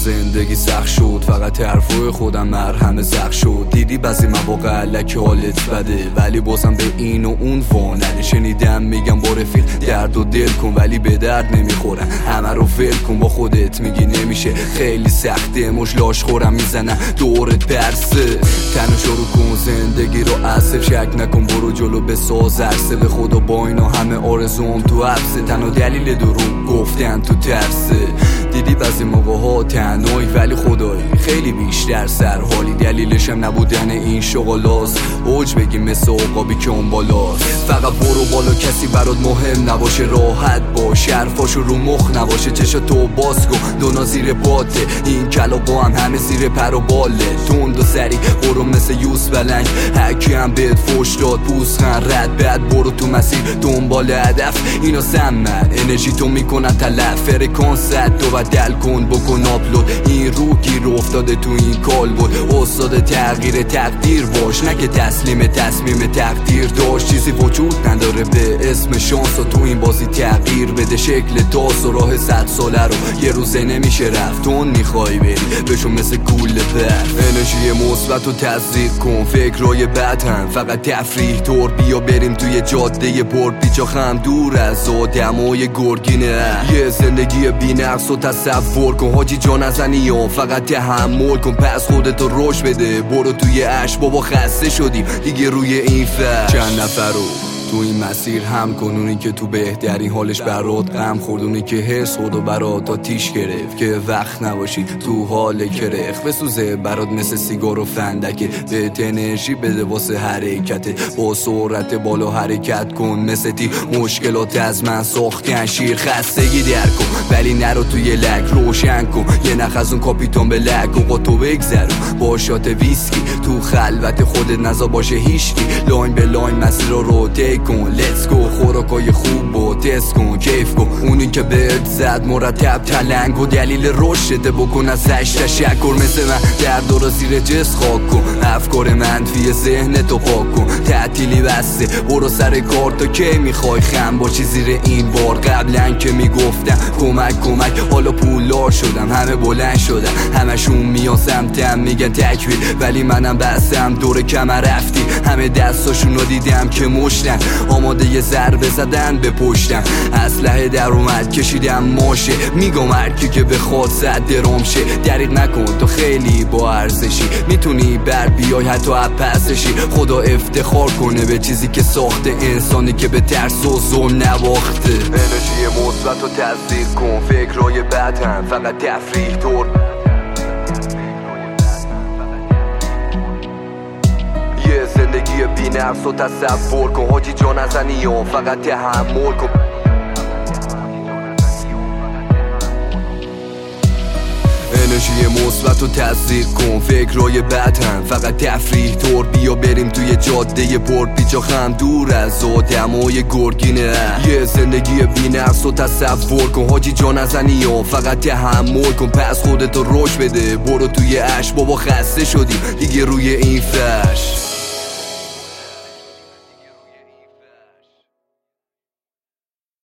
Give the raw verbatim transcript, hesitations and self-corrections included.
زندگی سخت شد، فقط حرفای خودم مرهم زخم شد. دیدی بعضی مواقع علک حالت بده ولی بازم به این و اون وانده. شنیدم میگم با رفیق درد و دل کن ولی به درد نمیخورن، همه رو ول کن با خودت میگی نمیشه. خیلی سخته مش لاش خورم میزنن دورت برسه. تنو شروع کن زندگی رو عصف، شک نکن برو جلو بساز عرصه. به خدا با اینا همه آرزوم تو حبسه، تنها دلیل دروغ گفتن تو ترسه. دیدی بعضی موقع ها تنهایی ولی خدایی خیلی بیشتر سرحالی. دلیلشم نبودن این شغلاست، اوج بگیم مثل عقابی که اون بالاست. فقط برو بالا کسی برات مهم نباشه، راحت باش حرفاشو رو مخ نباشه. چشاتو باز کن دونا زیر باته، این کلاغا هم همه زیر پر و باله. تند و سری برو مثل یوز بلنگ، هرکی هم بهت فوش داد پوزخند رد بعد برو تو مسیر دنبال هدف. اینا سمن انرژی تو میکنن تلف، فرکانست تو و دل کن بکن آپلود. این رو گیر افتاده تو این کال بود، استاد تغییر تقدیر باش نه که تسلیم تصمیم تقدیر داشت. چیزی وجود نداره به اسم شانس و تو این بازی تغییر بده شکل تاس و راه صد ساله رو یه روزه نمیشه رفت. اون میخوای بری بشون مثل گول برف، انرژی مثبت رو تزریق کن، فکرای بد هم فقط تفریح طور. بیا بریم توی جاده پر پیچ خم دور از آدمای گرگینه. یه زندگی بی‌نقص و تصور کن حاجی جا نزنی یا فقط تحمل کن. پس خودتو روش بده برو توی عشق بابا خسته شدیم دیگه روی این فرش. چند نفر رو تو این مسیر هم کن، اونی که تو بهترین حالش برات غم خورد، اونی که حس خود و برات آتیش گرفت که وقت نباشی تو حال کرخ. بسوزه برات مثل سیگار و فندکت، بهت انرژی بده واسه حرکت. با سرعت بالا حرکت کن مثل تی، مشکلات از من ساختن شیر. خستگی در کن ولی نرو توی لک روشن کن، یه نخ از اون کاپیتان به لک و تو بگذرم با شات ویسکی. تو خلوت خودت نزا باشه هیشکی، لاین به لاین مسیر رو روتیت کن. لیتس گو خوراکای خوب و تست کن کیف کن. اونی که بهت زد مرتب تلنگ و دلیل رشده بکن ازش تشکر. مثل من درد رو زیر جس خاک کن، افکار منفی ذهنتو پاک کن. تعطیلی بسته برو سر کار تا کی میخوای خم باشی زیر این بار. قبلا که میگفتم کمک کمک حالا پولدار شدم، همه بلند شدم همشون میان سمتم میگن تکبیر ولی منم بستم دور کمر رفتی. همه دستاشون رو دیدم که مشتن آماده یه ضربه زدن به پشتم. اسلحه در اومد کشیدم ماشه، میگم هرکی که بخواد صد درام شه. دریغ نکن تو خیلی با ارزشی، میتونی بر بیای حتی پسشی. خدا افتخار کنه به چیزی که ساخته، انسانی که به ترس و ظلم نواخته. انرژی مثبت رو تصدیق کن، فکرای بد هم فقط تفریح طور. یه زندگی بی نفس و تصور کن حاجی جا نزنی یا فقط تحمل کن. انرژی مثبت رو تصدیق کن، فکرای بد هم فقط تفریح طور. بیا بریم توی جاده پر پیچ و خم دور از آدمای گرگینه. یه زندگی بی نقص و تصور کن حاجی جا نزنی یا فقط تحمل کن. پس خودتو روش بده برو توی عشق بابا خسته شدیم دیگه روی این فرش.